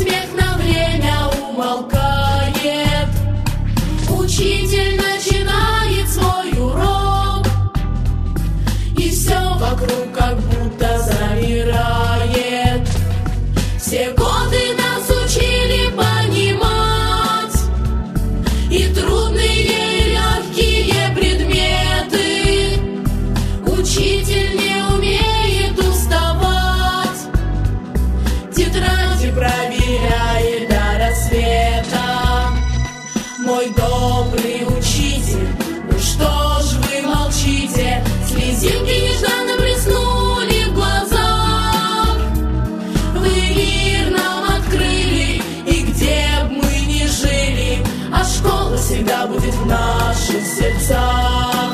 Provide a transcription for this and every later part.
смех на время умолкает. Учитель начинает свой урок, и все вокруг как будто замирает. Все годы нас учили понимать и трудные, и легкие предметы. Учитель не умеет уставать, тетради проверяет до рассвета. Мой добрый учитель, ну что ж вы молчите? Слезинки нежданно блеснули в глазах. Вы мир нам открыли, и где б мы ни жили, а школа всегда будет в наших сердцах.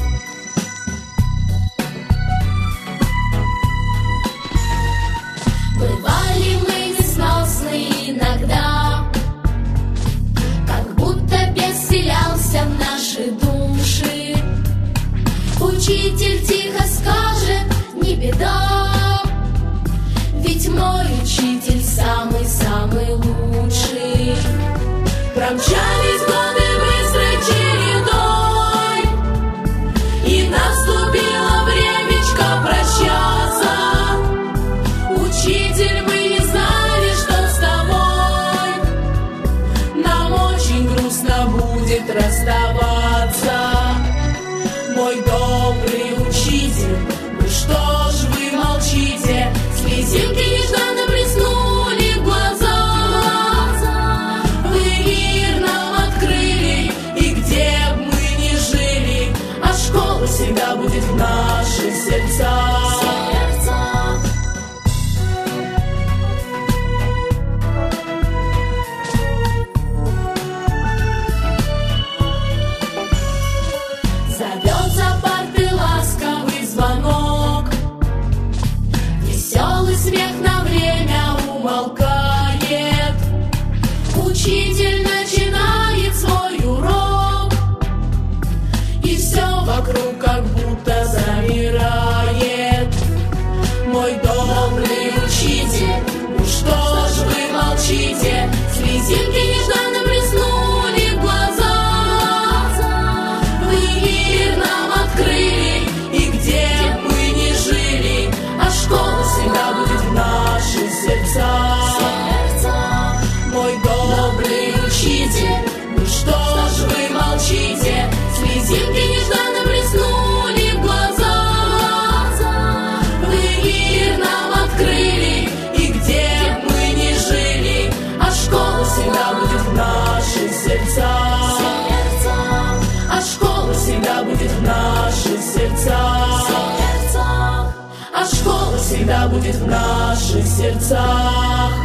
Бывали мы несносны иногда, как будто бес вселялся в наши души. Учитель тихо скажет: не беда, ведь мой учитель самый-самый лучший. Промчались годы быстрой чередой, и наступило времечко прощаться. Учитель, мы не знали, что с тобой нам очень грустно будет расставаться. Мой добрый учитель, ну что ж вы молчите? Слезинки нежданно блеснули в глазах. Вы мир нам открыли, и где б мы ни жили, а школа всегда будет в наших сердцах. Зовет за парты ласковый звонок, веселый смех на время умолкает. Учитель начинает свой урок, и все вокруг как будто замирает. Мой добрый учитель, ну что ж вы молчите? Слезинки нежданно блеснули в глазах. Вы мир нам открыли, и где б мы ни жили, а школа всегда будет в наших сердцах. Мой добрый учитель, ну что ж вы молчите? Слезинки нежданно блеснули в глазах. Вы мир нам открыли, и где б мы ни жили, а школа всегда будет в наших сердцах. А школа всегда будет в наших сердцах. А школа всегда будет в наших сердцах.